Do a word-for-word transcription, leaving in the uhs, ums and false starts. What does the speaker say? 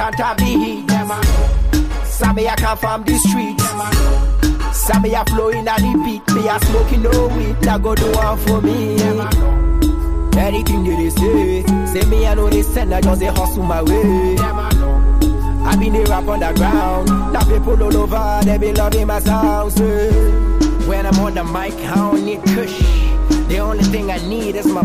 can't have the heat. Sammy, I come from the street. Sammy, I flow in at the beat. Me, I smoking no weed. That go do one for me. Anything that they say, say me, I know they send. I just they hustle my way. I been there up on the ground. Now people all over, they be loving my sound. Say, when I'm on the mic, I don't need kush. The only thing I need is my